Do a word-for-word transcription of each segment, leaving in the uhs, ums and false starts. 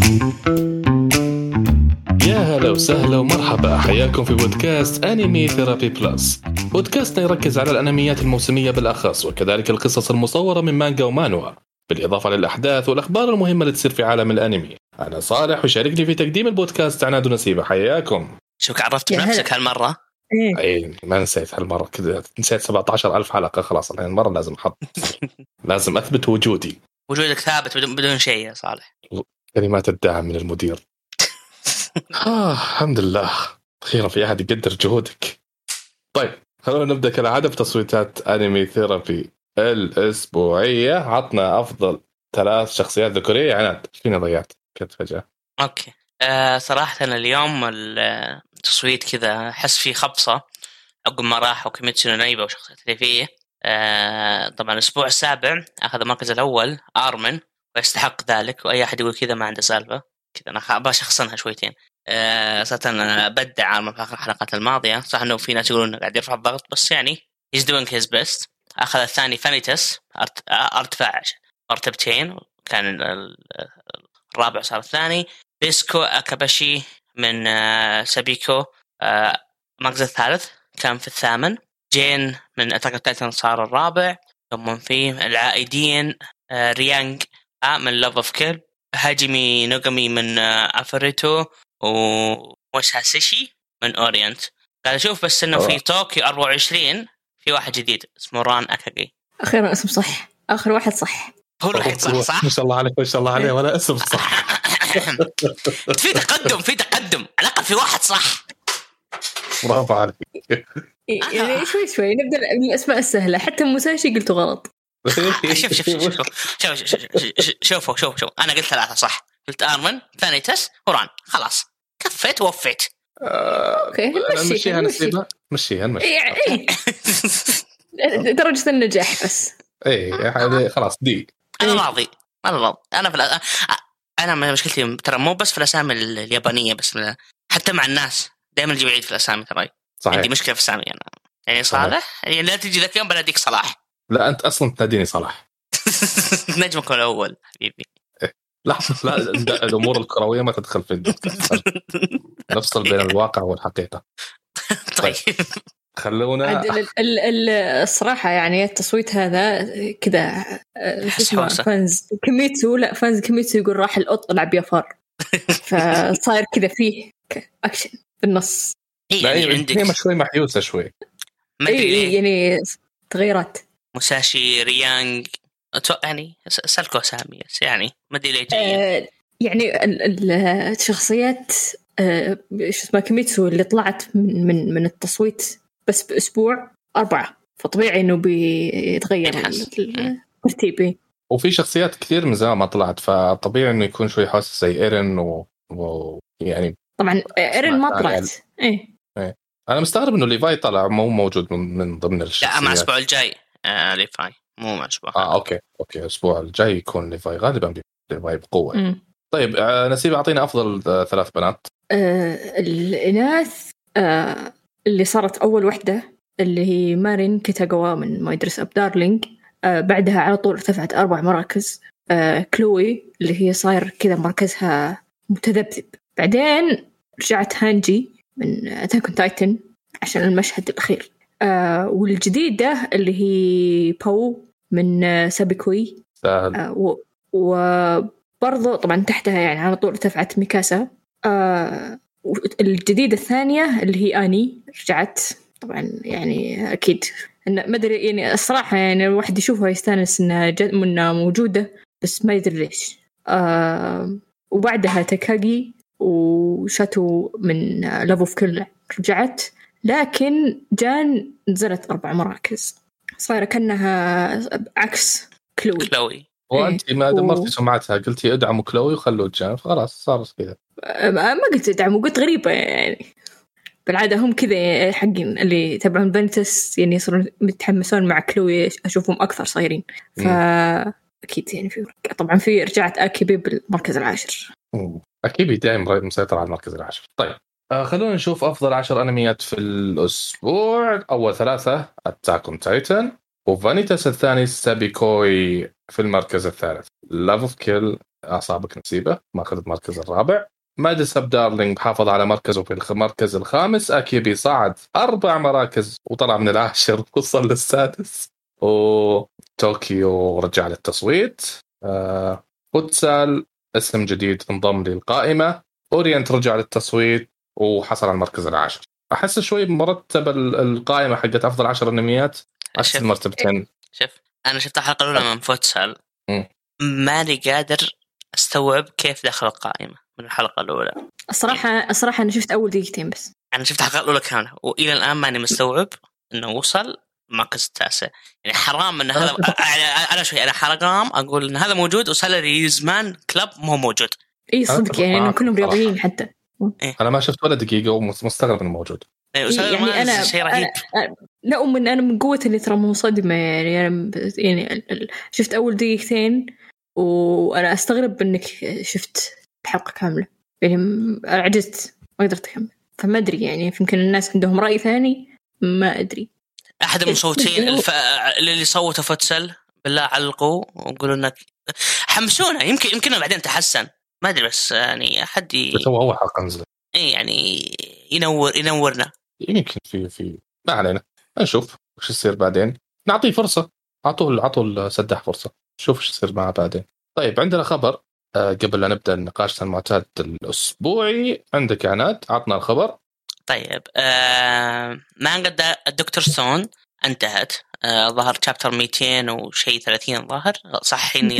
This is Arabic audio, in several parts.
يا هلا وسهلا ومرحبا، حياكم في بودكاست أنمي ثيرابي بلس. بودكاستنا يركز على الأنميات الموسمية بالأخص، وكذلك القصص المصورة من مانجا ومانوا، بالإضافة للأحداث والأخبار المهمة اللي تصير في عالم الأنمي. أنا صالح، وشاركني في تقديم البودكاست عناد ونسيبة. حياكم. شوك عرفت بنفسك هالمرة؟ إيه؟ أي ما نسيت هالمرة كذا، نسيت سبعة عشر ألف حلقة خلاص. الحين المرة لازم أحط لازم أثبت وجودي. وجودك ثابت بدون بدون شيء يا صالح. كلمات الدعم من المدير. آه الحمد لله، أخيرا في أحد يقدر جهودك. طيب خلونا نبدأ كالعادة بتصويتات أنمي ثيرابي الأسبوعية. عطنا أفضل ثلاث شخصيات ذكورية. عناد فينا ضيعت كنت فجأة. أوكي أه صراحة اليوم التصويت كذا حس فيه خبصة عقب ما راح وكيميتسو نو نايبا وشخصيات ريفية. أه طبعا الأسبوع السابع أخذ المركز الأول آرمن ويستحق ذلك، وأي أحد يقول كذا ما عنده سالفة كذا. أنا أبغى شخصنها شويتين. أه صراحة أنا بدع آرمن في آخر الحلقات الماضية، صح إنه في ناس يقولون إنه قاعد يرفع الضغط، بس يعني he's doing his best. أخذ الثاني فانيتس ارتفاع مرتبتين، كان الرابع صار الثاني. بيسكو أكاباشي من سابيكو المركز الثالث كان في الثامن. جين من أتاك أون تايتن صار الرابع. ثم في العائدين ريانج من لاف اوف كيل، هاجيمي نوغامي من أفريتو، وموساسيشي من أورينت. قاعد أشوف بس إنه في طوكيو أربعة وعشرين في واحد جديد اسمه ران أكاغي. أخيرا اسم صح، آخر واحد صح. هو الواحد صح صح. ما شاء الله عليك، ما شاء الله عليه، ولا اسم صح. في تقدم في تقدم على الأقل في واحد صح. برافو عليك. يعني شوي شوي نبدأ بالأسماء السهلة، حتى موساشي قلته غلط. شوف شوف شوف شوف شوفوا شوف شوف أنا قلت ثلاثة صح، قلت آرمن ثاني تس وران، خلاص كفيت ووفيت. أوكي نمشيها نسيبها نمشيها نمشي درجة النجاح بس. إيه خلاص دي أنا راضي أنا راضي أنا في الأ... أنا مشكلتي ترى مو بس في الأسامي اليابانية بس، حتى مع الناس دائما نجيب عيد في الأسامي. ترى عندي مشكلة في الأسامي أنا، يعني صالح يعني لا تجي ذاك يوم بناديك صلاح. لا أنت أصلا تناديني صلاح. نجمك الأول حبيبي. لا لا الأمور الكروية ما تدخل في البودكاست، نفصل بين الواقع والحقيقة. طيب خلونا الصراحة يعني التصويت هذا كذا فانز كيميتسو، لا فانز كيميتسو يقول راح القط لعب يا فار، فصاير كذا فيه أكشن في النص. لا يعني عندك هي شوي محيوسة شوي، ما أدري ليه يعني تغيرات. موساشي ريانج يعني سالكو سامي يعني ما أدري ليه آه يعني الشخصيات آه شو اسمها كيميتسو اللي طلعت من من من التصويت بس بأسبوع أربعة، فطبيعي إنه بيتغير الترتيب. وفي شخصيات كثير من زمان ما طلعت، فطبيعي إنه يكون شوي حاسس زي إيرين و... و... يعني طبعا إيرين ما طلعت. إيه. إيه أنا مستغرب إنه ليفاي طلع مو موجود من, من ضمن الشخصيات. لا مع الأسبوع الجاي آه ليفاي مو مع الأسبوع. آه أوكي أوكي الأسبوع الجاي يكون ليفاي، غالبا ليفاي بقوة. م. طيب آه نسيب أعطينا أفضل ثلاث بنات. آه الإناث آه اللي صارت أول وحدة اللي هي مارين كيتاغوا من ماي دريس أب دارلينج. آه بعدها على طول ارتفعت أربع مراكز. آه كلوي اللي هي صاير كذا مركزها متذبذب. بعدين رجعت هانجي من أتاك أون تايتن عشان المشهد الأخير. آه والجديدة اللي هي باو من آه سابيكوي. آه وبرضو طبعا تحتها يعني على طول ارتفعت ميكاسا. آه الجديدة الثانية اللي هي آني رجعت طبعا، يعني أكيد إن ما أدري يعني الصراحة يعني الواحد يشوفها يستانس إنها جد منها موجودة، بس ما يدري ليش. آه وبعدها تاكاغي وشاتو من لاف اوف كيل رجعت، لكن جان نزلت أربع مراكز، صايرة كأنها عكس كلوي. كلوي وأنت ما دمرتي سمعتها، قلتي ادعموا كلوي وخلوا جان، خلاص صارت كذا. ما قلت ادعموا، قلت غريبة يعني، بالعادة هم كذا حقين اللي تبعون بنتس يعني يصيرون متحمسون مع كلوي، أشوفهم أكثر صايرين. فأكيد يعني في طبعا في رجعت أكيبي بالمركز العاشر. أكيبي دائما مسيطر على المركز العاشر. طيب آه خلونا نشوف أفضل عشر أنميات في الأسبوع. أول ثلاثة أتاك أون تايتن، وفانيتاس الثاني سابيكوي في المركز الثالث، لاف اوف كيل أعصابك نسيبة ماخذ المركز الرابع. مادرس أبدارلينج حافظ على مركزه في المركز الخامس. أكيبي صعد أربع مراكز وطلع من العاشر وصل للسادس. وطوكيو رجع للتصويت. آه فوتسال اسم جديد انضم للقائمة. أورينت رجع للتصويت وحصل على المركز العاشر. أحس شوي مرتب القائمة حقت أفضل عشر أنميات عكس المرتبتين. شوف أنا شفت الحلقة الأولى من فوتسال ماني قادر أستوعب كيف دخل القائمة من الحلقة الأولى. الصراحة الصراحة أنا شفت أول دقيقتين بس. أنا شفت الحلقة الأولى كاملة وإلى الآن ماني مستوعب إنه وصل المركز التاسع. يعني حرام إن هذا أنا شوي أنا حرام أقول إن هذا موجود وسالري زمان كلاب مو موجود. إيه صدق يعني كلهم رياضيين حتى. إيه؟ أنا ما شفت ولا دقيقة ومستغرب إنه موجود. إيه يعني أنا شيء رهيب. أنا لا أم أنا من قوة اللي ترى منصدمة يعني أنا يعني شفت أول دقيقتين وأنا أستغرب إنك شفت الحلقة كاملة يعني عجزت ما قدرت أكمل. فما أدري يعني يمكن الناس عندهم رأي ثاني ما أدري. أحد المصوتين الف... اللي صوتوا فوتسل بالله علقوا وقولوا إنك حمسونا يمكن يمكن بعدين تحسن ما أدري بس يعني أحد يسوي أول حلقة نزل إيه يعني ينور ينورنا يمكن في في ما علينا نشوف وش يصير بعدين. نعطيه فرصة. عطوا عطوا سدح فرصة شوف وش يصير معه بعدين. طيب عندنا خبر أه قبل لا نبدأ النقاش المعتاد الأسبوعي. عندك عناد عطنا الخبر. طيب آه مانجا الدكتور ستون انتهت. آه ظهر شابتر مئتين وشيء ثلاثين ظهر صحيني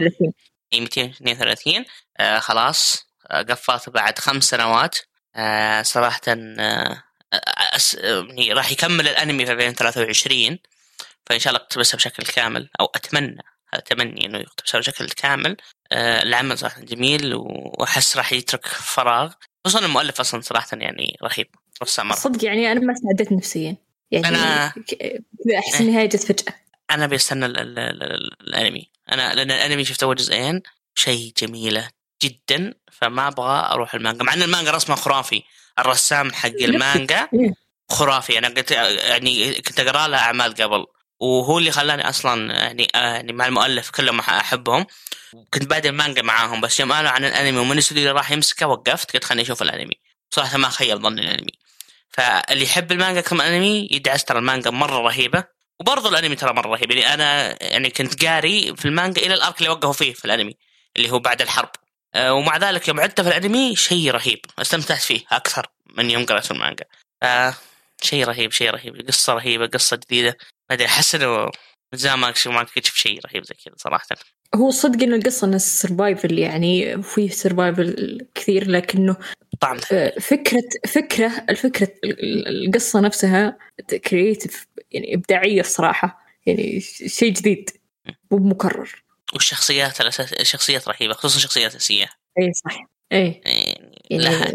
مئتين واثنين وثلاثين. آه خلاص آه قفلت بعد خمس سنوات. آه صراحة آه أس... يعني راح يكمل الأنمي في ألفين وثلاثة وعشرين فإن شاء الله اقتبسها بشكل كامل أو أتمنى أتمنى إنه يقتبسها بشكل كامل. آه العمل صراحة جميل وأحس راح يترك فراغ خصوصا المؤلف أصلا صراحة يعني رهيب رسام مرة. صدق يعني أنا ما استعدت نفسيا يعني أنا كذا أحس إنها جت فجأة. أنا بيستنى ال ال ال الأنمي أنا لأن الأنمي شفت أول جزئين شيء جميلة جدا فما أبغى أروح المانجا مع أن المانجا رسمه خرافي. الرسام حق المانجا خرافي. أنا قلت يعني كنت أقرأ له أعمال قبل وهو اللي خلاني أصلا يعني يعني مع المؤلف كلهم أحبهم. كنت بادئ المانجا معاهم بس يوم قالوا عن الأنمي ومن الاستوديو اللي راح يمسكه وقفت قلت خلني أشوف الأنمي. صراحة ما خيل ظني الأنمي. فاللي يحب المانجا كم أنمي يدعس ترى المانجا مرة رهيبة وبرضو الأنمي ترى مرة رهيب. يعني أنا يعني كنت قاري في المانجا إلى الأرك اللي وقفوا فيه في الأنمي اللي هو بعد الحرب. ومع ذلك يوم عدت في الأنمي شيء رهيب استمتعت فيه أكثر من يوم قرأت المانجا. آه شيء رهيب شيء رهيب قصة رهيبة قصة جديدة ما أدري أحس إنه زمان ما ما كنت شفت شيء رهيب زي كذا صراحة. هو صدق إن القصة إن السرفايفل يعني فيه سرفايفل كثير لكنه طعم فكرة فكرة الفكرة القصة نفسها كرياتيف يعني إبداعية الصراحة يعني شيء جديد مو مكرر. والشخصيات الأساس الشخصيات رهيبة خصوصا شخصيات أساسية. أي صح أي يعني لها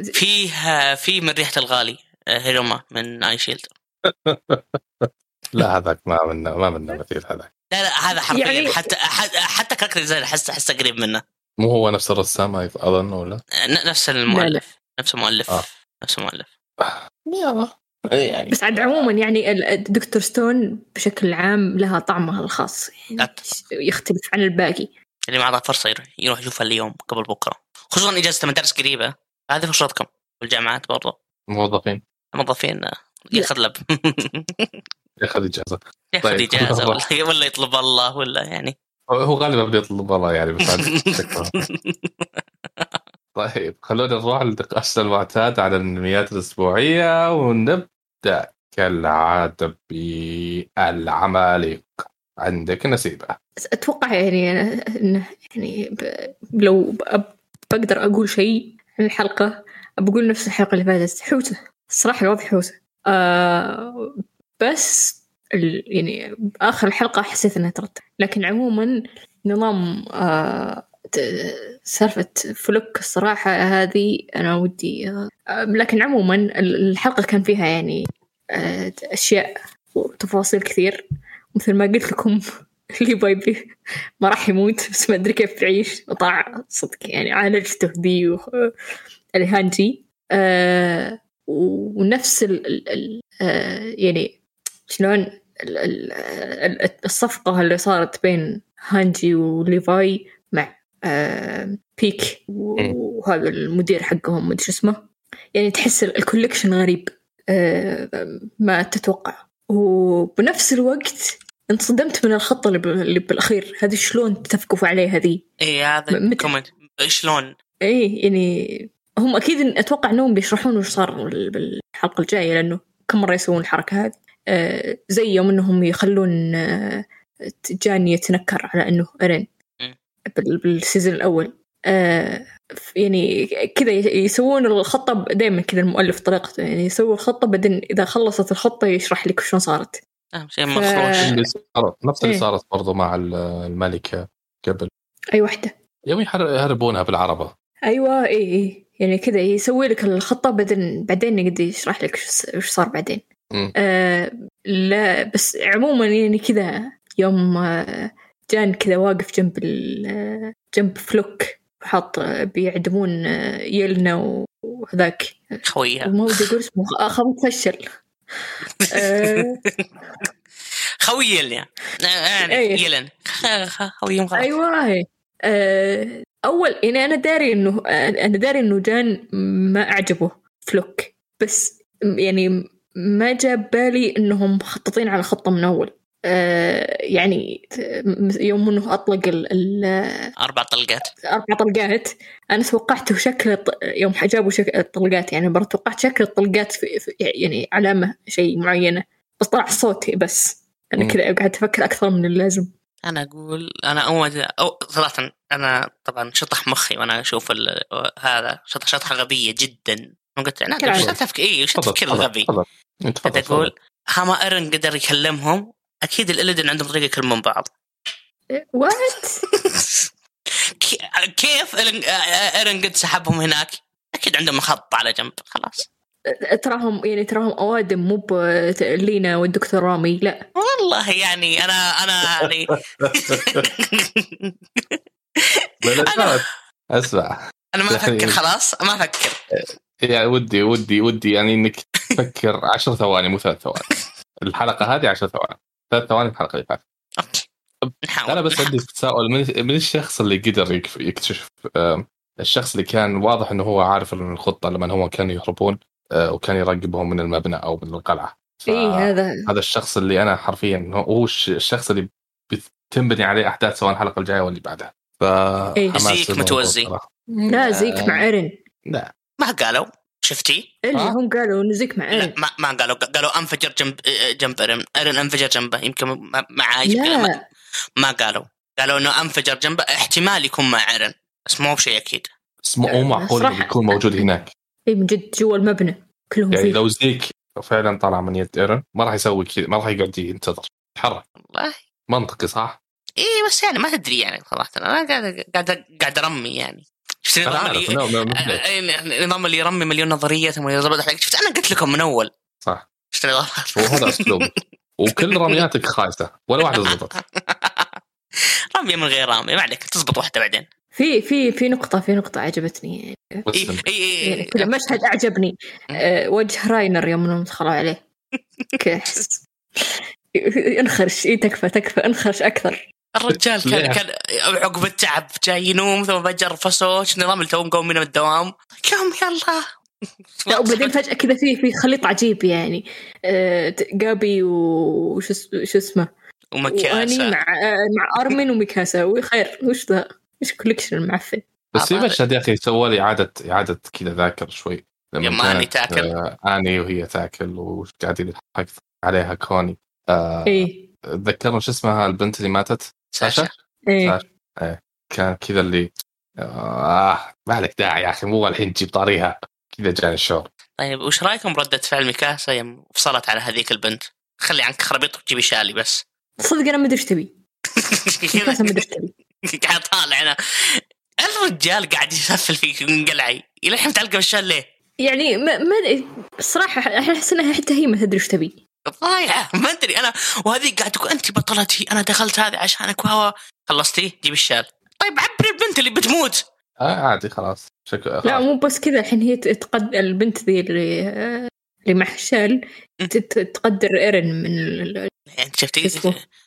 فيها في من ريحة الغالي هيروما من آي شيلد. لا هذاك ما منه ما منه مثيل هذاك. لا لا هذا حرفيا يعني حتى حتى كاركتر ديزاين أحس أحس قريب منه. مو هو نفس الرسام أظن ولا نفس المؤلف نفس المؤلف آه. نفس المؤلف يلا يعني. بس عاد عموما يعني الدكتور ستون بشكل عام لها طعمها الخاص يعني يختلف عن الباقي. اللي ما عطاه فرصة يروح يروح يشوفها اليوم قبل بكرة خصوصا إجازة مدارس قريبة. هذه فرصتكم والجامعات برضو موظفين موظفين ياخذ لب ياخذ إجازة ياخذ إجازة ولا ولا يطلب الله ولا يعني هو غالبا بيطلب الله يعني بس طيب خلونا نروح لنقاشنا المعتاد على الأنميات الأسبوعية ونبدأ كالعادة بالعمالقة. عندك نسيبة. أتوقع يعني يعني لو بقدر أقول شيء عن الحلقة بقول نفس الحلقة اللي فاتت حوسة الصراحة الوضع حوسة. آه بس يعني آخر الحلقة حسيت أنها ترد لكن عموما نظام آه سالفة فلوك الصراحة هذه أنا ودي آه لكن عموما الحلقة كان فيها يعني آه أشياء وتفاصيل كثير مثل ما قلت لكم اللي بايبي ما راح يموت بس ما أدري كيف يعيش وطاع صدق يعني عالجته دي الهانجي آه ونفس ال ال ال آه يعني شلون الصفقة اللي صارت بين هانجي وليفاي مع آه بيك وهذا المدير حقهم مدري اسمه، يعني تحس الكوليكشن غريب آه ما تتوقع. وبنفس الوقت انصدمت من الخطة اللي بالأخير هذه، شلون اتفقوا عليه هذه؟ إيه هذا كومنت شلون؟ إيه يعني هم أكيد أتوقع أنهم بيشرحون وش صار بالحلقة الجاية، لأنه كم مرة يسوون الحركة هذه آه زي يوم أنهم يخلون آه جان يتنكر على أنه إيرين بالسيزن الأول. آه يعني كذا يسوون الخطة دائما كذا، المؤلف طريقته يعني يسوي الخطة بعدين إذا خلصت الخطة يشرح لك شلون صارت. أهم شيء مخروش. نفس اللي صارت برضو مع الملكة قبل. أي واحدة يوم يهربونها بالعربة. أيوة إيه إيه يعني كذا يسوي لك الخطة بعدين بعدين يقدر يشرح لك وش صار بعدين. آه لا بس عموما يعني كذا يوم آه جان كذا واقف جنب جنب فلوك وحاط بيعدمون آه يلنا وهذاك خويها ما ودي أقول اسمه خمس فشل آه خوي يلنا يعني يلن خويهم خلاص. أيوة آه أول يعني أنا داري إنه أنا داري إنه جان ما أعجبه فلوك، بس يعني ما جاب بالي إنهم مخططين على خطة من أول. آه يعني يوم إنه أطلق ال أربع طلقات أربع طلقات أنا توقعته شكل يوم جابوا شكل الطلقات، يعني برا توقعت شكل الطلقات في يعني علامة شيء معينة، بس طلع صوتي بس. أنا كذا قاعد أفكر أكثر من اللازم. أنا أقول أنا أول أو صراحة أنا طبعا شطح مخي وأنا أشوف هذا شطح شطحة غبية جدا. ما قلت أنا وش تفكر إيه وش تفكر غبي. أنت تقول هما إيرين قدر يكلمهم، أكيد الإلدن عندهم طريقة يكلمون بعض. وات كيف إيرين قد سحبهم هناك؟ أكيد عندهم خط على جنب خلاص. تراهم يعني تراهم أوادم مو بلينا والدكتور رامي لا والله يعني أنا أنا يعني أنا أسمع أنا ما أفكر خلاص ما أفكر يعني ودي ودي ودي يعني إنك تفكر عشر ثواني مو ثلاث ثواني. الحلقة هذه عشر ثواني ثلاث ثواني الحلقة اللي فاتت. أنا بس عندي تساؤل من, من الشخص اللي قدر يكتشف الشخص اللي كان واضح إنه هو عارف الخطة لما هو كانوا يهربون وكان يراقبهم من المبنى أو من القلعة. إيه هذا هذا الشخص اللي أنا حرفيا هو الشخص اللي بتنبني عليه أحداث سواء الحلقة الجاية واللي بعدها. إيه زيك متوزي لا زيك مع إيرين لا ما قالوا شفتي اللي آه؟ هم قالوا نزيك مع إيرين ما ما قالوا قالوا أنفجر جنب جنب إيرين إيرين أنفجر جنبه يمكن مع لا ما قالوا قالوا إنه أنفجر جنبه احتمال يكون مع إيرين بس مو بشيء أكيد. اسمه معقول يكون موجود هناك. إيه من جد جوا المبنى كلهم يعني فيه. لو زيك فعلا طلع من يد إيرين ما راح يسوي كذا، ما راح يقعد ينتظر يتحرك. والله منطقي صح؟ إيه بس يعني ما تدري يعني صراحة أنا قاعد قاعد قاعد أرمي يعني. شفت النظام اللي النظام اللي يرمي مليون نظرية ثم يضرب حلقة. شفت أنا قلت لكم من أول صح. شفت النظام وهذا أسلوب وكل رمياتك خايسة ولا واحدة زبطت. رمية من غير رمية ما عليك تزبط واحدة بعدين. في في في نقطة في نقطة عجبتني إيه إيه يعني كل مشهد أعجبني أه وجه راينر يوم إنهم دخلوا عليه كيس انخرش إيه تكفى تكفى انخرش أكثر. الرجال كان كان عقب التعب جاي ينوم ثم بجر فسوش نظام اللي توم قوم من الدوام كم يلا لا وبعدين فجأة كذا في في خليط عجيب يعني أه جابي وش شو اسمه ومكاسة مع مع أرمين ومكاسة وخير وش ذا إيش كوليكشن المعفن. بس في مشهد يا أخي سوى لي إعادة إعادة كذا ذاكر شوي لما أني تاكل آه أني وهي تاكل وقاعدين يضحك عليها كوني آه إيه تذكرنا شو اسمها البنت اللي ماتت ساشا إيه. ساشا إيه كان كذا اللي آه ما لك داعي يا أخي مو الحين تجيب طاريها كذا جاني الشعور. طيب وش رأيكم ردة فعل ميكاسا يوم فصلت على هذيك البنت؟ خلي عنك خربيط وتجيبي شالي بس صدق أنا ما أدري إيش تبي ميكاسا ما أدري إيش تبي قاعد طالع أنا الرجال قاعد يسفل فيك من قلعي إلى الحين متعلقة بالشال ليه؟ يعني ما ما الصراحة أحس إنها حتى هي ما تدري إيش تبي ضايعة ما أدري أنا وهذه قاعد تقول أنت بطلتي أنا دخلت هذه عشانك وهو خلصتي جيب الشال. طيب عبر البنت اللي بتموت آه عادي خلاص شكرا. لا مو بس كذا الحين هي تقدر البنت ذي اللي اللي مع الشال تقدر إيرين من يعني شفتي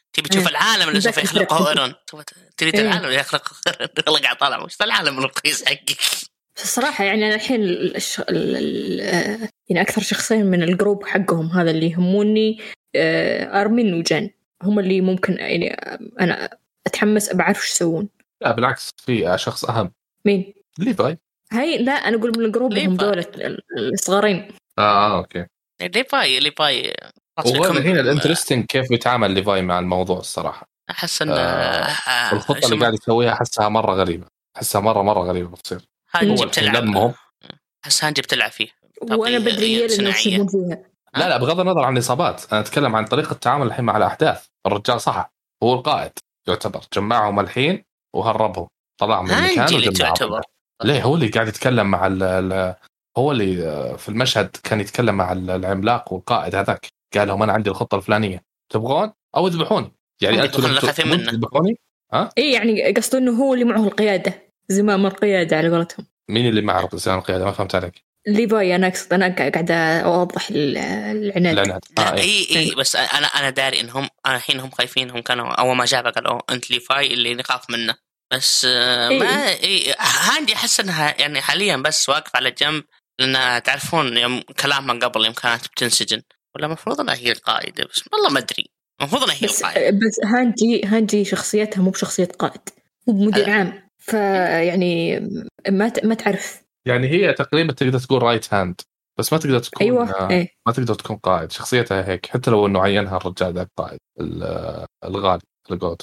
تبي تشوف العالم اللي سوف يخلقه ايرون، تريد إيه. العالم اللي يخلقه ايرون. والله قاعد طالع وش العالم الرخيص حقك. الصراحة يعني أنا الحين الش... ال... ال... يعني أكثر شخصين من الجروب حقهم هذا اللي يهموني أرمين وجان، هم اللي ممكن يعني أنا أتحمس أبعرف وش يسوون. لا بالعكس في شخص أهم. مين؟ ليفاي. هاي لا أنا أقول من الجروب هم دولة الصغارين. آه أوكي. ليفاي ليفاي وهذا هنا الانترستين كيف بيتعامل ليفاي مع الموضوع الصراحة. أحس إن آه الخطة اللي قاعد يسويها أحسها مرة غريبة، أحسها مرة مرة غريبة بتصير. هانجي بتلعب، أحس هانجي بتلعب فيه وأنا بدري إنه يسوون فيها. لا لا بغض النظر عن الإصابات، أنا أتكلم عن طريقة التعامل الحين مع الأحداث. الرجال صح هو القائد يعتبر، جمعهم الحين وهربهم طلع من المكان وجمعهم. ليه هو اللي قاعد يتكلم مع ال هو اللي في المشهد كان يتكلم مع العملاق والقائد هذاك، قال لهم أنا عندي الخطة الفلانية تبغون أو يذبحوني، يعني أنتوا تذبحوني. ها إيه يعني قصده إنه هو اللي معه القيادة، زمام القيادة على قولتهم. مين اللي معه زمام القيادة؟ ما فهمت عليك. ليفاي أنا أقصد، أنا قاعدة أوضح العناد. لا آه إيه إيه بس أنا أنا داري إنهم أنا الحين هم خايفين، هم كانوا أول ما جابه قالوا أنت ليفاي اللي نخاف منه، بس آه إيه؟ ما إيه هاندي أحس إنها يعني حاليا بس واقف على جنب، لأن تعرفون يوم كلامها قبل يوم كانت بتنسجن، ولا مفروض أنها هي القائدة، بس والله ما أدري مفروض أنها هي بس القائدة. بس هاندي هاندي شخصيتها مو بشخصية قائد، مو بمدير عام، فيعني ما ما تعرف. يعني هي تقريبا تقدر تقول رايت هاند، بس ما تقدر تكون أيوة. آه إيه؟ ما تقدر تكون قائد. شخصيتها هيك حتى لو إنه عينها الرجال ذاك قائد الغالي الجوتو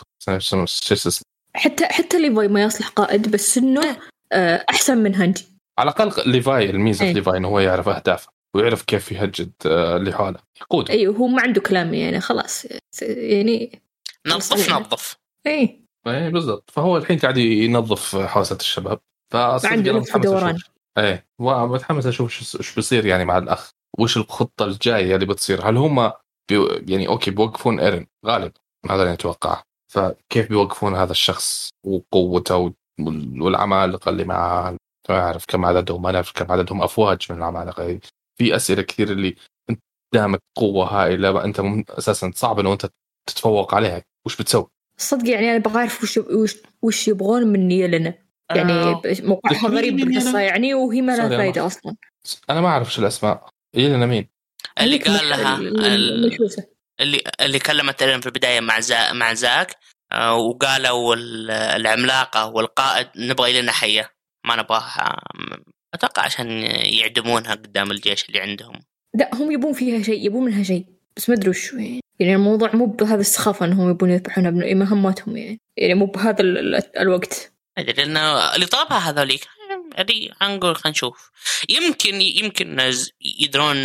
حتى حتى ليفاي ما يصلح قائد، بس إنه أحسن من هاندي على الأقل. ليفاي الميزة في ليفاي إنه هو يعرف أهدافه ويعرف كيف يهجد اللي حوله يقود. أيوه هو ما عنده كلام يعني خلاص يعني نظف نظف إيه إيه بالضبط. فهو الحين قاعد ينظف حوسة الشباب، فعنده لف دوران. إيه ومتحمس أشوف شو بيصير يعني مع الأخ، وش الخطة الجاية اللي بتصير. هل هم بي يعني أوكي بيوقفون إيرين غالب هذا اللي نتوقعه، فكيف بيوقفون هذا الشخص وقوته والعمالقة اللي معه؟ ما أعرف كم عددهم، ما أعرف كم عددهم، أفواج من العمالقة. في أسئلة كثير اللي أنت قدامك قوة هائلة أنت أساسا صعب إنه أنت تتفوق عليها، وش بتسوي؟ صدق يعني أنا بغى أعرف وش وش وش يبغون مني لنا يعني آه. موقعها غريب بالقصة يعني، وهي ما لها فايدة أصلا. أنا ما أعرف شو الأسماء. يلنا مين اللي قال لها ال... اللي اللي كلمت إيرين في البداية مع زا... مع زاك آه وقالوا العملاقة والقائد نبغى لنا حية، ما نبغاها أتوقع عشان يعدمونها قدام الجيش اللي عندهم. لا هم يبون فيها شيء، يبون منها شيء بس ما أدري شو يعني. يعني الموضوع مو بهذا السخافة أنهم يبون يذبحونها بمهماتهم يعني يعني مو بهذا الوقت. أدري لأنه اللي طلبها هذوليك أدري هنقول خلينا نشوف. يمكن يمكن يدرون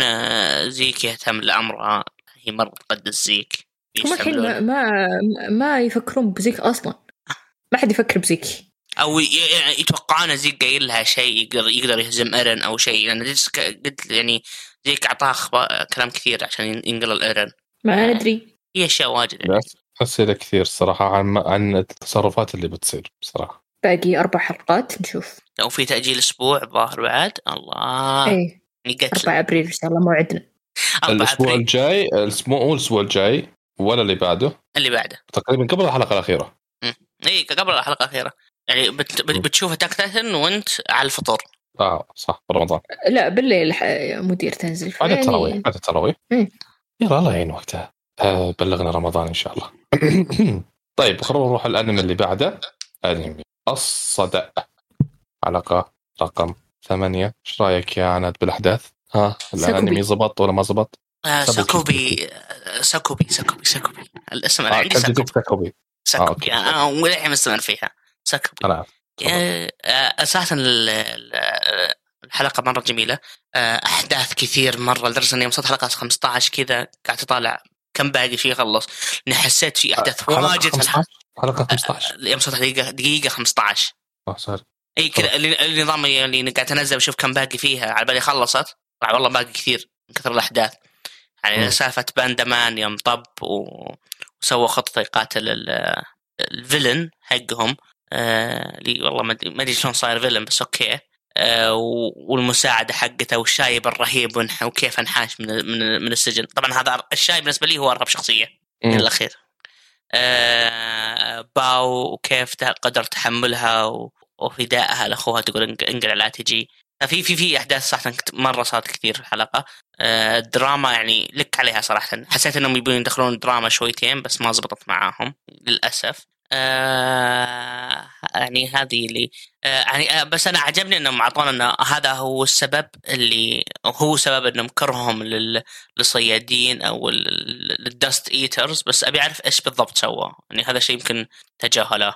زيك يهتم الأمر، هي مرة تقدس زيك. هم الحين ما, ما ما يفكرون بزيك أصلا، ما حد يفكر بزيك، أو يتوقعون زيك قايل لها شيء يقدر يقدر يهزم إيرين أو شيء، لأن قلت يعني زيك أعطاه كلام كثير عشان ينقل إيرين. ما أدري هي أشياء واجد يعني. أسئلة كثير صراحة عن عن التصرفات اللي بتصير بصراحة. باقي أربع حلقات نشوف، لو في تأجيل أسبوع ظاهر بعد الله. إيه أربعة أبريل إن شاء الله موعدنا. الأسبوع الجاي الأسبوع الأسبوع الجاي ولا اللي بعده؟ اللي بعده تقريبا قبل الحلقة الأخيرة. امم إيه قبل الحلقة الأخيرة يعني بت... بتشوفها تكتة وأنت على الفطور. آه صح رمضان. لا بالليل مدير تنزل بعد التراويح بعد التراويح يلا الله يعين وقتها. آه بلغنا رمضان إن شاء الله. طيب خلونا نروح الأنمي اللي بعده. أنمي الصدأ حلقة رقم ثمانية. إيش رأيك يا عناد بالأحداث؟ ها الأنمي زبط ولا ما زبط؟ آه ساكوبي ساكوبي ساكوبي ساكوبي الاسم أنا عندي ساكوبي ساكوبي ساكوبي أنا ولحين مستمر فيها ساكوبي. أنا أساسا الحلقة مرة جميلة، أحداث كثير مرة لدرجة أن يوم صارت حلقة خمسة عشر كذا قاعد تطالع كم باقي فيه خلص، إني حسيت في أحداث واجد في الحلقة. حلقة خمسة عشر يوم صارت دقيقة دقيقة خمسة عشر آه صار أي كذا النظام اللي قاعد تنزل وشوف كم باقي فيها على بالي خلصت، طبعا والله باقي كثير من كثر الأحداث يعني. سالفة باندمان يوم طب وسوى خطة يقاتل الفيلن حقهم اللي والله ما أدري شلون صاير فيلن بس أوكي، والمساعدة حقته والشايب الرهيب وكيف انحاش من من من السجن. طبعا هذا الشايب بالنسبة لي هو أرهب شخصية من الأخير. آه باو وكيف قدر تحملها وفدائها لأخوها، تقول انقل لا تجي. ففي في في أحداث صراحة مرة صارت كثير في الحلقة. آه دراما يعني لك عليها صراحة، حسيت إنهم يبون يدخلون دراما شويتين بس ما زبطت معاهم للأسف. آه يعني هذه اللي آه يعني آه بس أنا عجبني إنهم عطونا إن هذا هو السبب اللي هو سبب إنهم كرههم للصيادين أو للدست إيترز، بس أبي أعرف إيش بالضبط سوى. يعني هذا شيء يمكن تجاهله.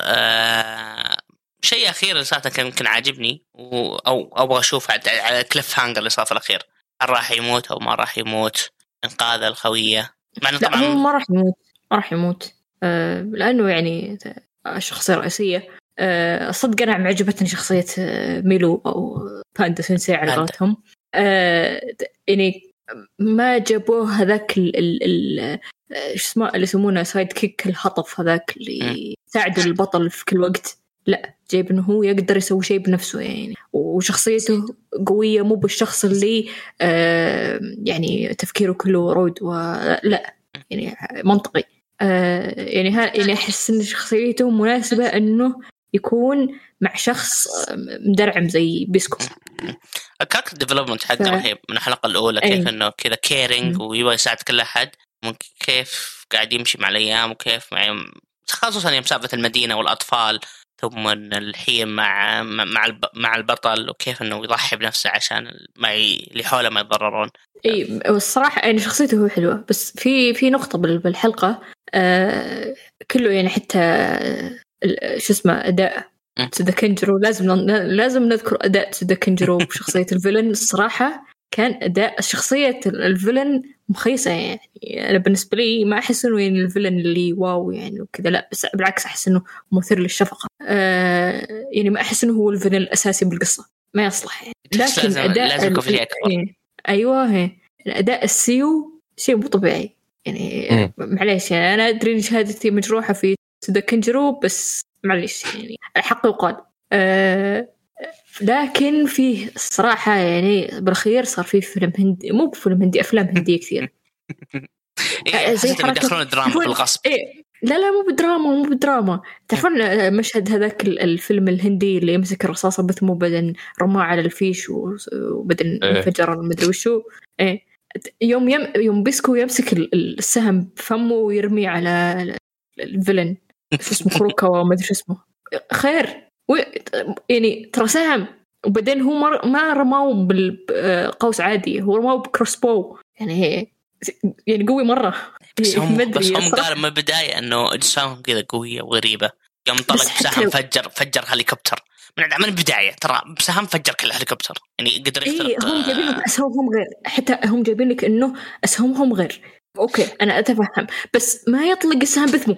آه شيء أخير اللي صارت كان يمكن عاجبني و... أو أبغى أشوف على كليف هانجر اللي صار في الأخير، هل راح يموت أو ما راح يموت؟ إنقاذ الخوية. لا طبعاً هو ما راح يموت، ما راح يموت آه لأنه يعني شخصية رئيسية. آه صدق أنا عجبتني شخصية ميلو أو باندا سينسي على قولتهم. آه يعني ما جابوه هذاك ال ال ال شو اسمه اللي يسمونه سايد كيك، الهطف هذاك اللي يساعد البطل في كل وقت. لا، جايب انه هو يقدر يسوي شيء بنفسه يعني، وشخصيته قوية، مو بالشخص اللي آه يعني تفكيره كله رود ولا يعني منطقي. آه يعني ها يعني أحس إن شخصيته مناسبة إنه يكون مع شخص مدرعم زي بيسكو. الكاركتر ديفلوبمنت حقه رهيب من الحلقة الأولى. كيف أي. إنه كذا كيرينج ويبغى يساعد كل أحد، كيف قاعد يمشي مع الأيام، وكيف مع خصوصا يوم سالفة المدينة والأطفال، ثم الحين مع مع مع البطل، وكيف إنه يضحي بنفسه عشان ما اللي حوله ما يتضررون. إيه والصراحة يعني شخصيته هو حلوة، بس في في نقطة بالحلقة آه كله يعني حتى آه شو اسمه أداء تسودا كنجرو، لازم لازم نذكر أداء تسودا كنجرو بشخصية الفيلن. الصراحة كان أداء شخصية الفيلن مخيسة يعني. أنا بالنسبة لي ما أحس إنه يعني الفيلن اللي واو يعني وكذا، لا بس بالعكس أحس إنه مثير للشفقة. آه يعني ما أحس إنه هو الفيلن الأساسي بالقصة، ما يصلح يعني. لكن لازم أداء لازم يكون فيه أكبر. يعني أيوة هي الأداء السيو شيء مو طبيعي يعني. م. معليش يعني أنا أدري إن شهادتي مجروحة في تسودا كنجرو، بس معليش يعني الحق يقال. آه لكن فيه الصراحة يعني بالخير صار فيه فيلم هندي، مو بفيلم هندي، أفلام هندية كثير. إيه زي حركة يدخلون الدراما بالغصب. إيه لا لا مو بدراما مو بدراما تعرفون مشهد هذاك الفيلم الهندي اللي يمسك الرصاصة بثمه بدن رماه على الفيش وبدن انفجر المدري وشو. إيه يوم يم يوم بيسكو يمسك السهم بفمه ويرمي على الفيلن شو اسمه كروكا وما أدري شو اسمه خير يعني ترى سهم، وبعدين هو ما رماه بالقوس عادي، هو رماه بكروسبو يعني يعني قوي مرة. بس هم بس هم قالوا من البداية إنه أجسامهم كذا قوية وغريبة. يوم طلق بسهم فجر فجر هليكوبتر من من البداية، ترى بسهم فجر كل هليكوبتر يعني قدر يخترق. إيه هم جايبين لك أسهمهم غير، حتى هم جايبين لك إنه أسهمهم غير. أوكي أنا أتفهم، بس ما يطلق السهم بثمه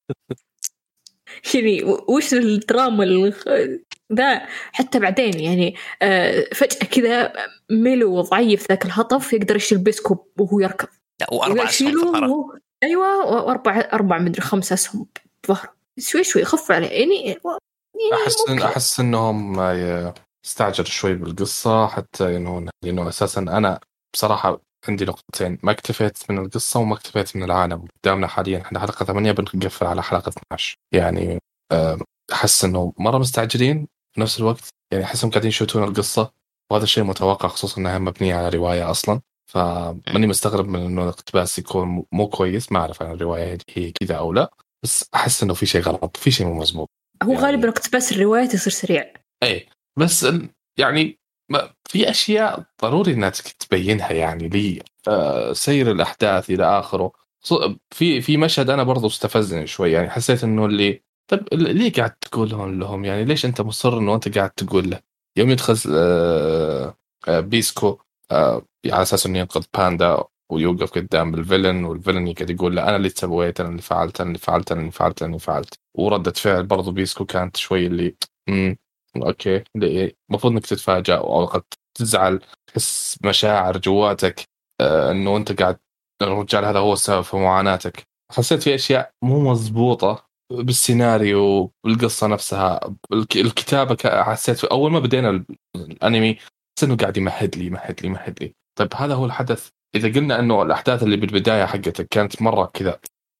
يعني وش الدراما ذا. حتى بعدين يعني آه فجأة كذا ميلو ضعيف ذاك الهطف يقدر يشيل بيسكو وهو يركض، وأربع أسهم. أيوة وأربع أربع مدري خمسة أسهم بظهره، شوي شوي خف عليه يعني, يعني أحس إن أحس إنهم استعجل شوي بالقصة حتى ينهون، لأنه أساسا أنا بصراحة عندي نقطتين، ما اكتفيت من القصة وما اكتفيت من العالم. قدامنا حاليا احنا حلقة ثمانية بنقفل على حلقة اثنا عشر، يعني أحس إنه مرة مستعجلين في نفس الوقت. يعني أحسهم قاعدين يشوتون القصة، وهذا الشيء متوقع خصوصا أنها مبنية على رواية أصلا. فماني مستغرب من إنه الاقتباس يكون مو كويس. ما أعرف عن الرواية هي كذا أو لا، بس أحس إنه في شيء غلط، في شيء مو مزبوط. هو يعني غالبا اقتباس الرواية تصير سريع. إيه بس يعني في أشياء ضروري إنها تبينها يعني لي آه سير الأحداث إلى آخره. في في مشهد أنا برضو استفزني شوي، يعني حسيت إنه اللي طب ليه قاعد تقولهم لهم؟ يعني ليش أنت مصر إنه أنت قاعد تقول له؟ يوم يدخل آه آه بيسكو آه على أساس إنه ينقذ باندا ويوقف قدام الفيلن، والفيلن يقعد يقول له أنا اللي سويت، أنا اللي فعلت، أنا اللي فعلت، أنا اللي فعلت، أنا اللي فعلت. وردة فعل برضو بيسكو كانت شوي اللي مم. اوكي المفروض انك تتفاجأ او قد تزعل، تحس مشاعر جواتك آه انه انت قاعد الرجال هذا هو السبب في معاناتك. حسيت في اشياء مو مزبوطة بالسيناريو بالقصة نفسها. الكتابة حسيت في اول ما بدينا الانمي حسيت انه قاعد يمهد لي يمهد لي يمهد لي. طيب هذا هو الحدث. اذا قلنا انه الاحداث اللي بالبداية حقتك كانت مرة كذا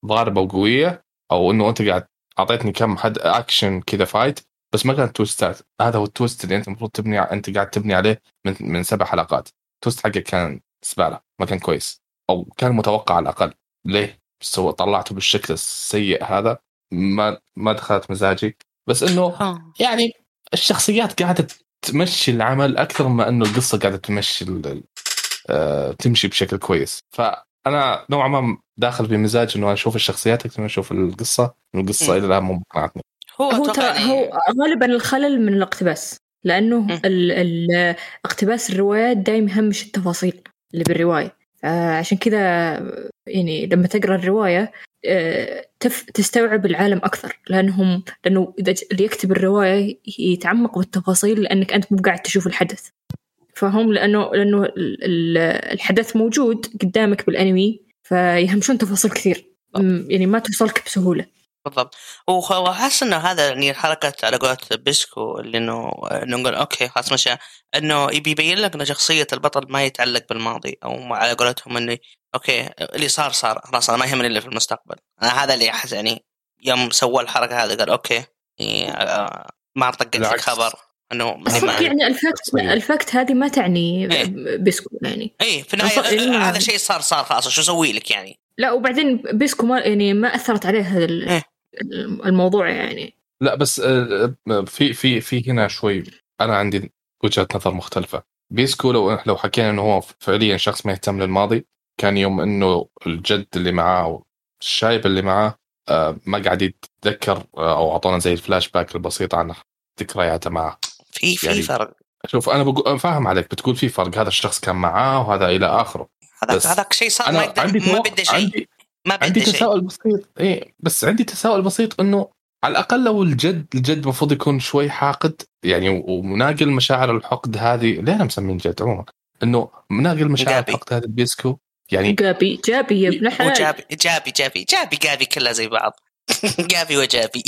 ضاربة وقوية، أو إنه أنت قاعد أعطيتني كم حد أكشن كذا فايت بس ما كانت تويستات. هذا هو التويست اللي أنت المفروض تبني، أنت قاعد تبني عليه من من سبع حلقات. التويست حقك كان زبالة، ما كان كويس أو كان متوقع على الأقل. ليه سوى طلعته بالشكل السيء هذا؟ ما ما دخلت مزاجي. بس إنه يعني الشخصيات قاعدة تمشي العمل أكثر ما إنه القصة قاعدة تمشي أه تمشي بشكل كويس. فأنا نوعا ما داخل بمزاج إنه أشوف الشخصيات أكثر ما أشوف القصة. القصة إلى الآن مو مقنعتني. هو هو, هو غالبا الخلل من الاقتباس، لأنه الاقتباس الروايات دايم يهمش التفاصيل اللي بالرواية. عشان كذا يعني لما تقرأ الرواية تف تستوعب العالم أكثر، لأنهم لأنه إذا اللي يكتب الرواية يتعمق بالتفاصيل لأنك أنت مو قاعد تشوف الحدث، فهم لأنه لأنه الحدث موجود قدامك بالأنمي فيهمشون تفاصيل كثير يعني ما توصلك بسهولة. بالضبط. وحاسس انه هذا يعني حركه على قولة بيسكو اللي انه نقول اوكي خلاص مشى، انه يبي يبين لك ان شخصيه البطل ما يتعلق بالماضي، او على قولتهم انه اوكي اللي صار صار خلاص انا ما يهمني اللي في المستقبل. انا هذا اللي احس يعني يوم سوى الحركه هذه قال اوكي يعني ما طقت لك خبر انه يعني الفاكت الفاكت هذه ما تعني ايه؟ بيسكو يعني اي في النهايه هذا شيء صار صار خلاص شو اسوي لك يعني. لا وبعدين بيسكو ما يعني ما اثرت عليه هذا ايه؟ الموضوع يعني. لا بس في في في هنا شوي انا عندي وجهة نظر مختلفة. بيسكو لو لو حكينا انه هو فعليا شخص ما يهتم للماضي، كان يوم انه الجد اللي معاه او الشايب اللي معاه ما قاعد يتذكر او اعطونا زي الفلاش باك البسيط عن ذكرياته معه. في في يعني فرق. شوف انا بقول فاهم عليك، بتقول في فرق، هذا الشخص كان معاه وهذا الى اخره. هذاك هذاك شيء صار ما يقدر ما بده شيء عندي ما عندي تساؤل بسيط. ايه بس عندي تساؤل بسيط انه على الاقل لو الجد الجد المفروض يكون شوي حاقد يعني ومناقل مشاعر الحقد هذه. ليه انا مسمين جد عموما انه مناقل مشاعر الحقد هذا بيسكو يعني جابي جابي يا ابن حلال. جابي جابي جابي جابي جابي كلها زي بعض. جابي وجابي.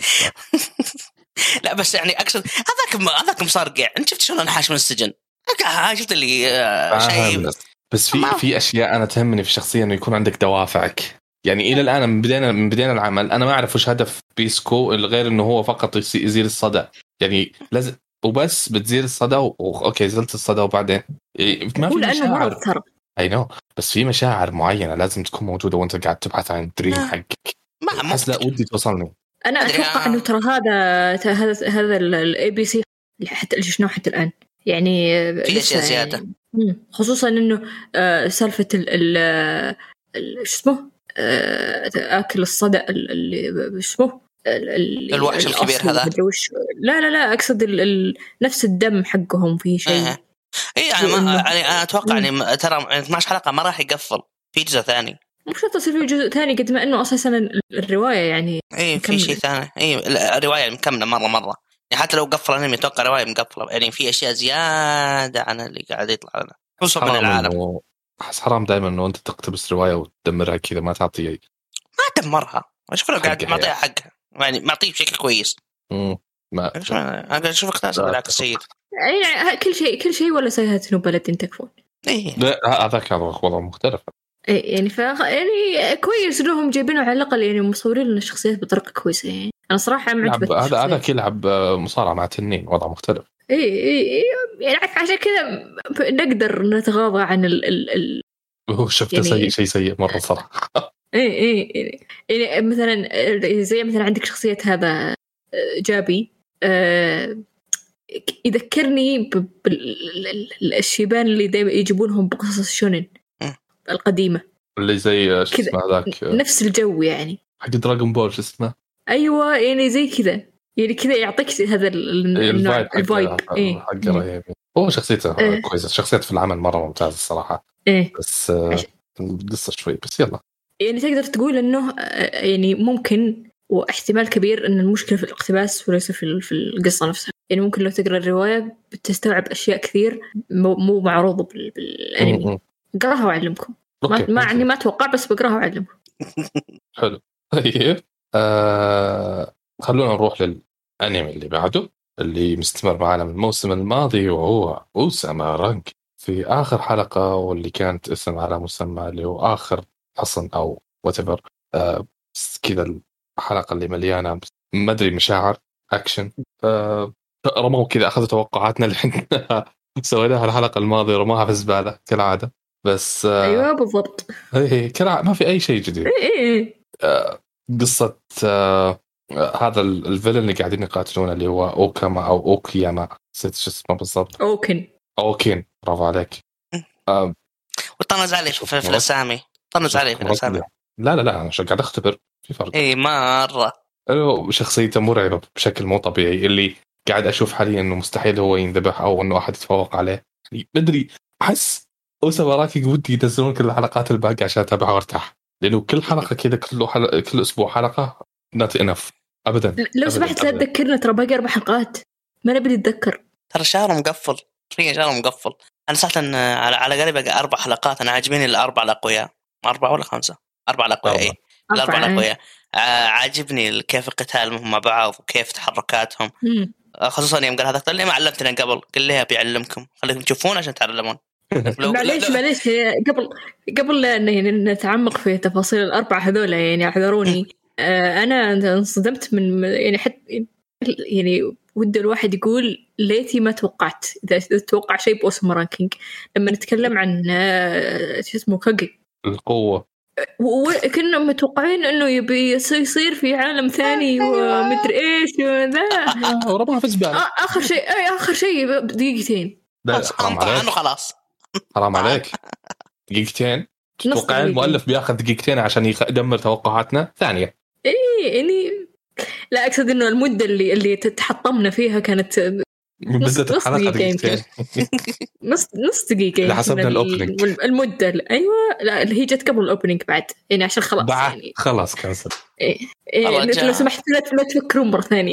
لا بس يعني اقصد هذاك هذاك مصارقع. انت شفت شلون انحاش من السجن؟ ها شفت اللي شيء. بس في في اشياء انا تهمني في الشخصيه انه يكون عندك دوافعك. يعني الى الان من بدينا من بدينا العمل انا ما اعرف وش هدف بيسكو غير انه هو فقط يزيل الصدى. يعني لازم وبس بتزيل الصدى اوكي زلت الصدى وبعدين ما في مشاعر ترى. اي نو بس في مشاعر معينه لازم تكون موجوده وانت قاعد تبحث عن الدريم حقك. ما احس لا ودي توصلني. انا اتوقع انه ترى هذا هذا هذا الاي بي سي حتى اللي شفناه حتى الان يعني في اشياء زياده يعني خصوصا انه آه سالفه ال شو اسمه آه اكل الصدى اللي اسمه الوحش الكبير هذا. لا لا لا اقصد ال ال نفس الدم حقهم في شيء. ايه يعني انا اتوقع يعني ترى اثناشر حلقه ما راح يقفل في جزء ثاني. مش شرط يصير في جزء ثاني قد ما انه اساسا الروايه يعني ايه في شيء ثاني. ايه الروايه مكمله مره مره يعني حتى لو قفل انمي اتوقع روايه مقفله يعني في اشياء زياده عن اللي قاعد يطلع لنا خصوصا من العالم. احس حرام دائما انه انت تقتبس روايه وتدمرها كذا ما تعطي ما دمرها اشوف لو قاعد معطيها حقها يعني معطيه بشكل كويس. امم ما انا اشوف اقتباس بالعكس سيد يعني كل شيء كل شيء ولا سيهات بلد تكفون. ايه لا هذا كان وضع مختلف يعني ف يعني كويس لهم جايبينه على الاقل يعني مصورين لنا الشخصيات بطريقه كويسه يعني انا صراحه معجبت. هذا هذا يلعب مصارعه مع تنين وضع مختلف. اي اي يعني عشان كذا نقدر نتغاضى عن ال ال ال هو شفت يعني سيء شيء سيء مره صراحه. اي اي يعني مثلا زي مثلا عندك شخصيه هذا جابي أه يذكرني بالشيبان اللي دائما يجيبونهم بقصص الشونين القديمة اللي زي شو اسمه ذاك نفس الجو يعني حق دراغون بول شو اسمه. أيوة يعني زي كذا يعني كذا يعطيك هذا النوع الفايب إيه حق رهيب. هو شخصيته إيه. كويسة شخصيته في العمل مرة ممتازة الصراحة إيه. بس القصة شوي بس يلا يعني تقدر تقول إنه يعني ممكن واحتمال كبير إن المشكلة في الاقتباس وليس في في القصة نفسها. يعني ممكن لو تقرأ الرواية بتستوعب أشياء كثير مو معروضة بالأنمي. قراها وأعلمكم. ما ما عني ما أتوقع بس بقراها وأعلمكم. حلو. طيب آه خلونا نروح للأنمي اللي بعده اللي مستمر معنا من الموسم الماضي وهو أوساما رانك في آخر حلقة واللي كانت اسم على مسمى اللي هو آخر حصن أو whatever آه كذا الحلقة اللي مليانة ما أدري مشاعر أكشن. آه رموا كذا، أخذوا توقعاتنا اللي احنا سويناها الحلقة الماضية رماها في الزبالة كالعادة. بس آه أيوة بالضبط. إيه كالعادة ما في أي شيء جديد. إيه آه قصة آه هذا الفيلن اللي قاعدين يقاتلونه اللي هو أوكاما أو أوكياما، نسيت شو اسمه بالضبط. أوكن أوكين، برافو عليك. آه وطنز عليه في, في الأسامي، طنز عليه في الأسامي. لا لا لا أنا شو قاعد أختبر، في فرق. إيه مرة. شخصيته مرعبة بشكل مو طبيعي، اللي قاعد أشوف حاليا إنه مستحيل هو ينذبح أو إنه أحد يتفوق عليه. بدري أحس أوسما راكي ودي ينزلون كل الحلقات الباقية عشان أتابعها وارتاح، لأنه كل حلقة كذا كل حلقة كل أسبوع حلقة not enough أبدا. لو سمحت لا تذكرنا ترى باقي أربع حلقات، ما نبي نتذكر. ترى شهر مقفل، في شهر مقفل. أنا صحت أن على على قريب بقى أربع حلقات. أنا عاجبني الأربع الأقوياء، أربعة ولا خمسة؟ أربع الأقوياء. إيه الأربع الأقوياء. عاجبني كيف قتالهم مع بعض وكيف تحركاتهم. مم. خصوصا يوم قال هذا قال لي ما علمتنا قبل، قال لي بيعلمكم خليكم تشوفون عشان تعلمون. معليش معليش قبل قبل أن نتعمق في تفاصيل الأربعة هذول يعني أعذروني. آه أنا انصدمت من يعني حتى يعني ودي الواحد يقول ليتي ما توقعت إذا توقع شيء بأوسما رانكينج لما نتكلم عن آه شو اسمه كاجي القوة، وكنا متوقعين إنه يبي يصير في عالم ثاني ومدري إيش وذا وربنا في الزبالة. آخر شيء أي آخر شيء دقيقتين. حرام عليك خلاص، حرام عليك دقيقتين. تتوقع المؤلف بياخذ دقيقتين عشان يدمر توقعاتنا ثانية؟ إيه يعني لا أقصد إنه المدة اللي اللي تتحطمنا فيها كانت نص دقيقة دقيقتين نص نص دقيقة اللي حسبنا الأوبننج المدة. أيوة لا اللي هي جت قبل الأوبننج بعد يعني عشان خلاص يعني خلاص كنسل. إيه إيه لو سمحت لا تفكرون مرة ثانية.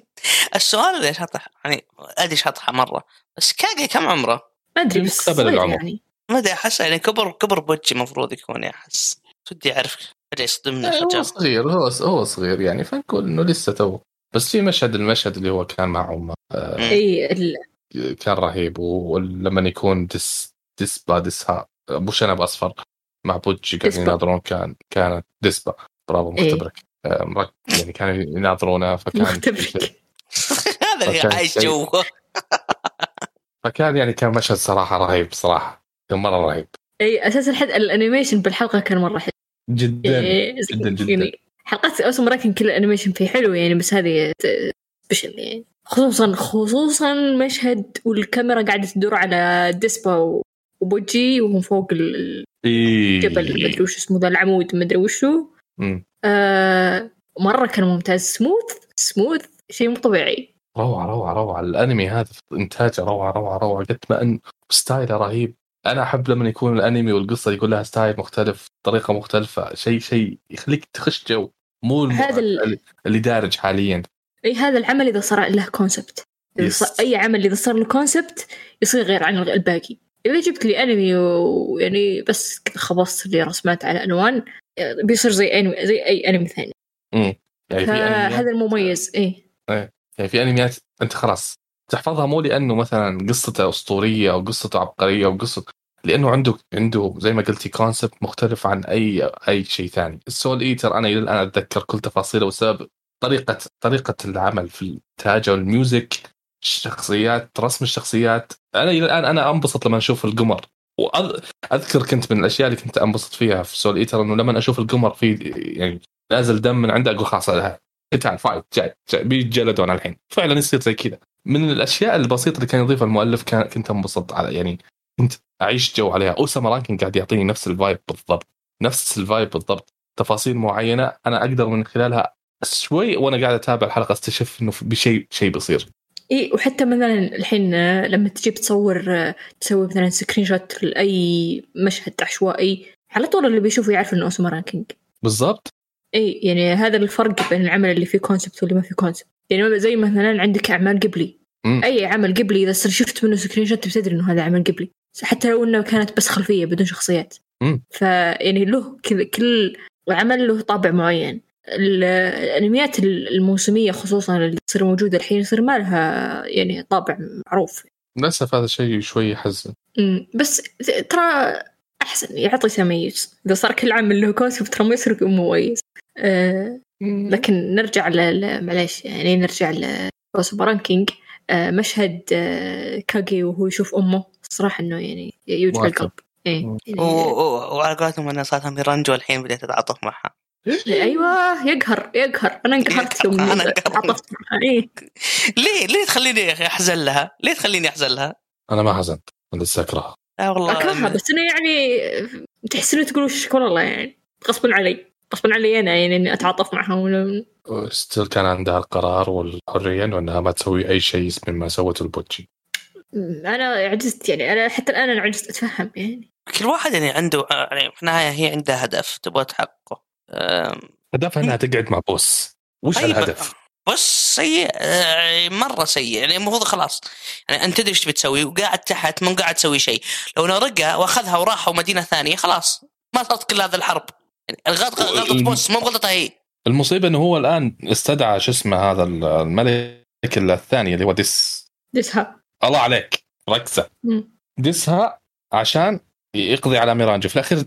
السؤال ليش شطح يعني أدي شطحة مرة بس كاجي كم عمره؟ ما أدري بس صغير يعني ما أدري أحس يعني كبر كبر بوجي مفروض يكون أحس ودي أعرف بدي يصدمني. هو صغير هو هو صغير يعني فنقول إنه لسه تو. بس في مشهد المشهد اللي هو كان معهم آه إيه ال... كان رهيب. ولما يكون دس دسبا دسها أبو شنب أصفر مع بوجي قاعدين يناظرون كان كانت دسبا برافو مختبرك. إيه؟ آه يعني كانوا يناظرونه فكان مختبرك هذا اللي عايش جوه. فكان يعني كان مشهد صراحة رهيب صراحة كان مرة رهيب. أي أساسا حد الأنيميشن بالحلقة كان مرة حلو جدا إيه جدا جدا يعني حلقات أوسما رانكينج كل الأنيميشن فيه حلو يعني بس هذه سبيشل يعني خصوصا خصوصا مشهد والكاميرا قاعدة تدور على ديسبا وبوجي وهم فوق الجبل إيه. مدري وش اسمه ذا العمود مدري وشو آه مرة كان ممتاز سموث سموث شيء مو طبيعي. روعة روعة روعة الأنمي هذا إنتاجه روعة روعة روعة قد ما أن ستايله رهيب. أنا أحب لما يكون الأنمي والقصة يكون لها ستايل مختلف طريقة مختلفة شيء شيء يخليك تخش جو مو هذا ال... اللي دارج حاليا. أي هذا العمل إذا صار له كونسبت صار... أي عمل إذا صار له كونسبت يصير غير عن الباقي. إذا جبت لي أنمي ويعني بس كذا خبصت لي رسمات على ألوان بيصير زي أنمي زي أي أنمي ثاني. امم يعني في هذا المميز. إيه إيه يعني في أنميات أنت خلاص تحفظها مو لأنه مثلا قصته أسطورية أو قصته عبقرية أو قصة لأنه عنده عنده زي ما قلتي كونسبت مختلف عن أي أي شيء ثاني. السول إيتر أنا إلى الآن أتذكر كل تفاصيله وسبب طريقة طريقة العمل في الإنتاج والميوزك الشخصيات رسم الشخصيات. أنا إلى الآن أنا أنبسط لما أشوف القمر. وأذكر كنت من الأشياء اللي كنت أنبسط فيها في سول إيتر إنه لما أشوف القمر في يعني نازل دم من عنده أقول خلاص هذا قتال فايت جاي, جاي بيتجلدون الحين فعلا يصير زي كذا. من الأشياء البسيطة اللي كان يضيفها المؤلف كان كنت أنبسط على يعني كنت أعيش جو عليها. أوسما رانكينج قاعد يعطيني نفس الفايب بالضبط نفس الفايب بالضبط تفاصيل معينة أنا أقدر من خلالها شوي وأنا قاعد أتابع الحلقة استشف إنه بشيء شيء بيصير. إيه وحتى مثلا الحين لما تجي تصور تسوي مثلا سكرين شوت لأي مشهد عشوائي على طول اللي بيشوفه يعرف إنه أوسما رانكينج بالضبط. إيه يعني هذا الفرق بين العمل اللي فيه كونسبت واللي ما فيه كونسبت. يعني زي مثلا عندك أعمال قبلي م. أي عمل قبلي إذا شفت منه سكرين شوت بتدري إنه هذا عمل قبلي حتى لو إنه كانت بس خلفية بدون شخصيات. فيعني له كل كل عمل له طابع معين. الأنميات الموسمية خصوصا اللي تصير موجودة الحين يصير ما لها يعني طابع معروف. للأسف هذا شيء شوي يحزن. بس ترى أحسن يعطي تميز. إذا صار كل عام له كونسبت ترى ما يصير مميز. أه لكن نرجع ل معليش يعني نرجع لأوسم رانكينج. أه مشهد أه كاغي وهو يشوف أمه صراحة إنه يعني يوجع القلب. إيه يعني وعلى قولتهم أنا صارتها ميرانجو الحين بديت أتعاطف معها. أيوة يقهر يقهر أنا انقهرت يوم تعاطفت معها. إيه ليه ليه تخليني أحزن لها؟ ليه تخليني أحزن لها؟ أنا ما حزنت أنا لسه أكرهها. آه والله أكرهها بس أنا يعني تحسنوا تقولوا شكرا الله يعني غصبا علي غصبا علي أنا يعني إني أتعاطف معها ولا ستيل كان عندها القرار والحرية وأنها ما تسوي أي شيء مما سوته البوتشي. أنا عجزت يعني أنا حتى الآن أنا عجزت أتفهم يعني كل واحد يعني عنده يعني في النهاية هي عندها هدف تبغى تحققه. هدفها أنها تقعد مع بوس. وش الهدف؟ بس سيء مرة سيء يعني المفروض خلاص يعني أنت تدري إيش بتسوي وقاعد تحت ما قاعد تسوي شيء. لو نرجع وأخذها وراحوا مدينة ثانية خلاص ما صارت كل هذا الحرب يعني الغلط غلطة بوس مو غلطة هي. المصيبة إنه هو الآن استدعى شو اسمه هذا الملك الثاني اللي هو ديس ديسها الله عليك ركزة ديسها عشان يقضي على ميرانجو. في الأخير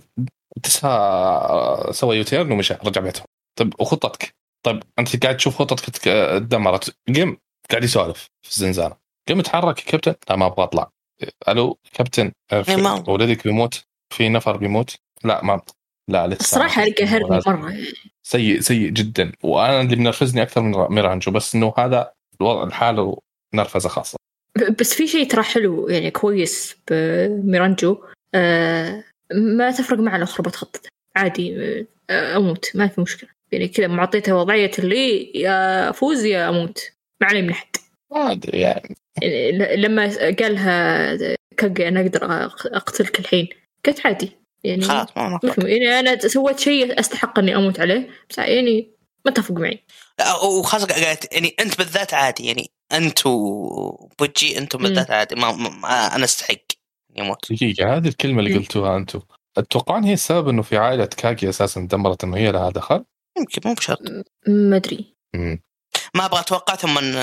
ديسها سوى يوتيرن ومشى رجع بيته. طيب وخطتك؟ طيب أنت قاعد تشوف خطتك دمرت. قم قاعد يسولف في الزنزانة. قم تحرك كابتن. لا ما أبغى أطلع. ألو كابتن ولدك بيموت في نفر بيموت. لا ما لا لسه الصراحة قهرني مرة سيء سيء جدا. وأنا اللي منرفزني أكثر من ميرانجو بس إنه هذا الوضع الحاله نرفزة خاصة. بس في شيء ترى حلو يعني كويس بميرانجو آه ما تفرق مع الأخرى بتخطط عادي آه أموت ما في مشكلة يعني كذا معطيتها وضعية اللي يا فوز يا أموت ما علي من أحد عادي يعني. لما قالها كاغي أنا أقدر أقتلك الحين قلت عادي يعني خلاص ما يعني أنا سويت شيء أستحق إني أموت عليه بس يعني ما تفق معي. وخاصة قالت يعني أنت بالذات عادي يعني أنت وبوجي أنتم بالذات عادي ما, ما أنا أستحق يموت. دقيقة هذه الكلمة اللي قلتوها أنتم أتوقعون هي السبب إنه في عائلة كاغي أساسا دمرت إنه هي لها دخل؟ يمكن مو بشرط ما أدري ما أبغى أتوقعتهم من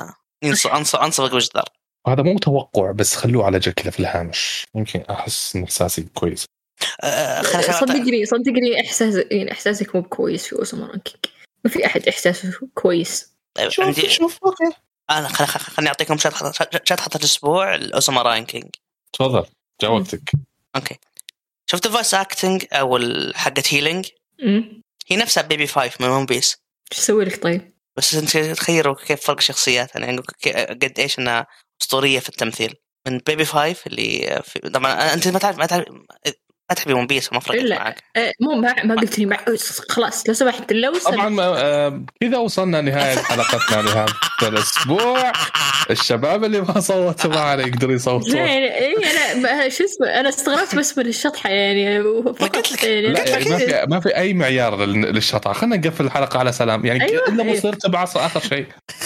أنص أنصبك وجدار. هذا مو توقع بس خلوه على جل كذا في الهامش يمكن أحس إن إحساسي كويس. أه صدقني صدقني إحساس يعني إحساسك مو كويس في أوسم رانكينج ما في أحد إحساسه كويس. شوف عندي... شوف أوكي أنا خل خلني أعطيكم شطحة شطحة الأسبوع الأوسم رانكينج. تفضل جاوبتك. أوكي شفت الفويس أكتنج أو حقة هيلينج هي نفسها بيبي فايف من ون بيس. شو سوي لك طيب؟ بس أنت تخيلوا كيف فرق شخصيات يعني قد إيش أنها أسطورية في التمثيل من بيبي فايف اللي في... طبعا أنت ما تعرف ما تعرف ما تحبي ون بيس وما فرقت معك. مو ما ما قلت لي مع... خلاص لو سمحت لو سمحت. طبعا آه كذا وصلنا نهاية حلقتنا لهذا الأسبوع. الشباب اللي ما صوتوا معنا يقدروا يصوتوا. يعني إيه أنا شو اسمه أنا استغربت بس من الشطحة يعني فقط يعني لا يعني ما في ما في أي معيار للشطحة. خلنا نقفل الحلقة على سلام يعني أيوة إلا أيوة. مصير تبعص آخر شيء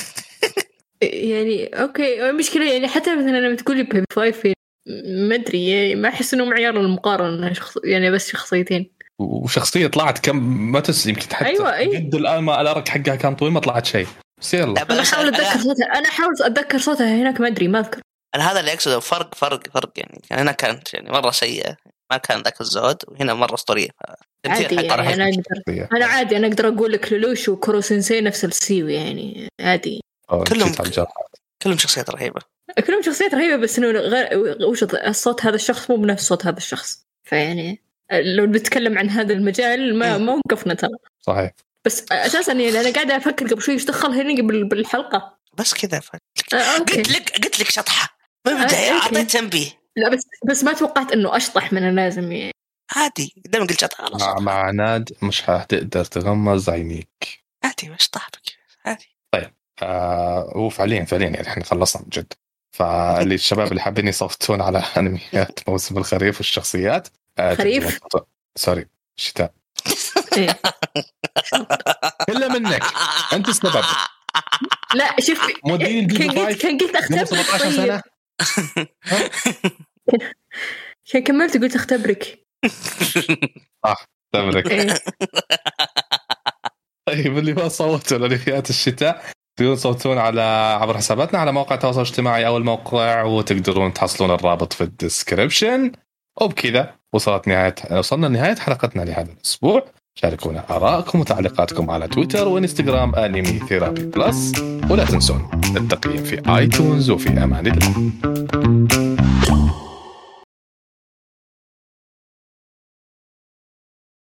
يعني أوكي المشكلة يعني حتى مثلا لما تقولي بيبي فايف ما أدري يعني ما أحس إنه معيار المقارنة شخص يعني بس شخصيتين وشخصية طلعت كم ما تس يمكن حتى أيوة أيوة. قد الآن ما الأرك حقها كان طويل ما طلعت شيء. أنا أحاول أتذكر صوتها أنا أحاول أتذكر صوتها هناك ما أدري ما أذكر. أنا هذا اللي أقصده فرق فرق فرق يعني هنا كانت يعني مرة سيئة ما كان ذاك الزود وهنا مرة أسطورية. عادي يعني أنا أقدر أنا عادي أنا أقدر أقول لك لولوش وكورو سينسي نفس السيوي يعني عادي كلهم كلهم شخصيات رهيبة كلهم شخصيات رهيبة بس إنه غير وش الصوت هذا الشخص مو بنفس صوت هذا الشخص فيعني لو بنتكلم عن هذا المجال ما ما وقفنا ترى. صحيح بس أساسا يعني أنا قاعدة أفكر قبل شوي إيش دخل هنا بالحلقة بس كذا آه قلت لك قلت لك شطحة ما بدي آه أعطيت تنبيه. لا بس بس ما توقعت إنه أشطح من اللازم يعني عادي دائما قلت شطحة خلاص مع, مع ناد مش هتقدر تغمض عينيك عادي مش طحبك عادي. طيب آه وفعليا فعليا يعني إحنا خلصنا جد. فاللي الشباب اللي حابين يصوتون على أنميات موسم الخريف والشخصيات آه خريف سوري شتاء إلا منك أنت السبب. لا شوف كان قلت كان قلت أختبرك كان كملت قلت أختبرك صح أختبرك. طيب اللي ما صوتوا لأنميات الشتاء تقدرون تصوتون على عبر حساباتنا على موقع التواصل الاجتماعي أو الموقع وتقدرون تحصلون الرابط في الديسكريبشن. وبكذا وصلت نهاية وصلنا لنهاية حلقتنا لهذا الأسبوع. شاركونا آراءكم وتعليقاتكم على تويتر وإنستغرام أنمي ثيرابي بلس، ولا تنسون التقييم في آيتونز. وفي أمان الله.